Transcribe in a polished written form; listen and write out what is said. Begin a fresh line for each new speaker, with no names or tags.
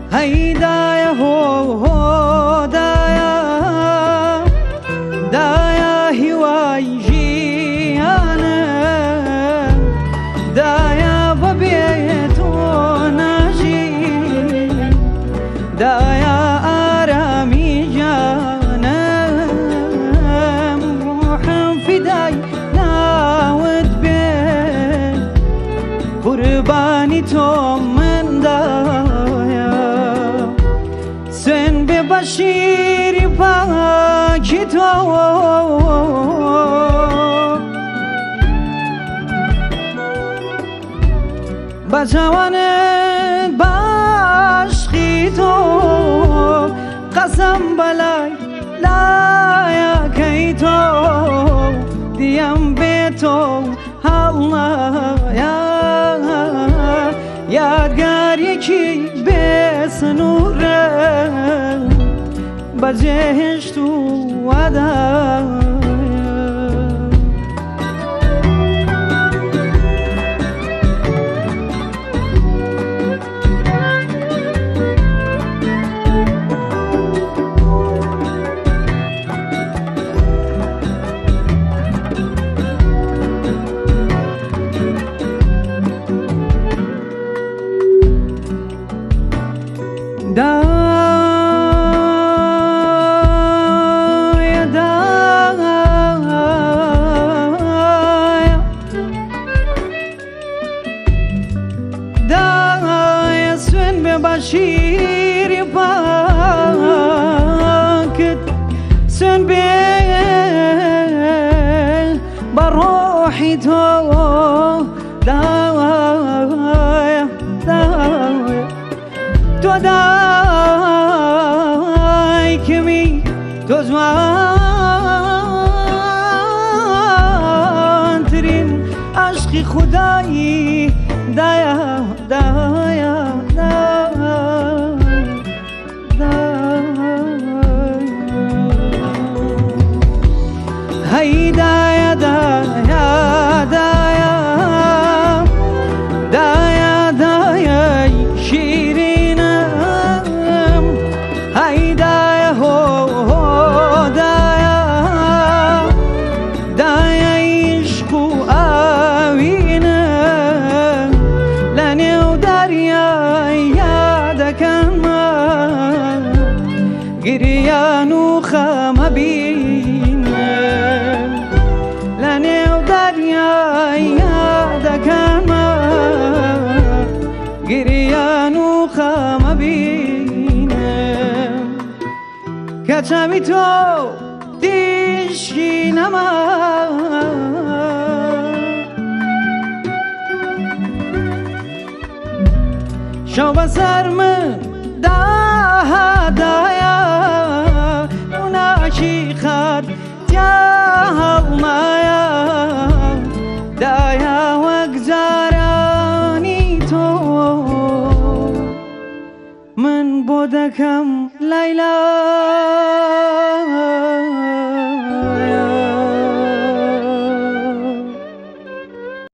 هی دایا هو دایا دایا هیوای جیانه دایا ببیتو نجی دایا آرامی جانم روحم فدای ناود بین قربانی تو من دایا سن ببشیری پاکی تو بجوانت باشقی تو قسم بلای لایا کی تو دیم به تو الله یادگار یکی به سنوره بجهش تو ودا دایا دایا سن ببشیری پاکت سن بروحی تو دایا دایا تو دای کمی تو زمان ترین عشق خدایی دایا دایا دایا هی دایا دایا دایا دایا دایا شیرینم هی دایا هو دایا دایا عشق و آوینم لنیو دریا یادکن من گریان و خم بینم لنیو دریا یادکن من گریان و خم بینم کچمی تو دیشی نمان شو بسر من دایا اوناکی خد مایا دایا وگزارانی تو من بودکم لیلا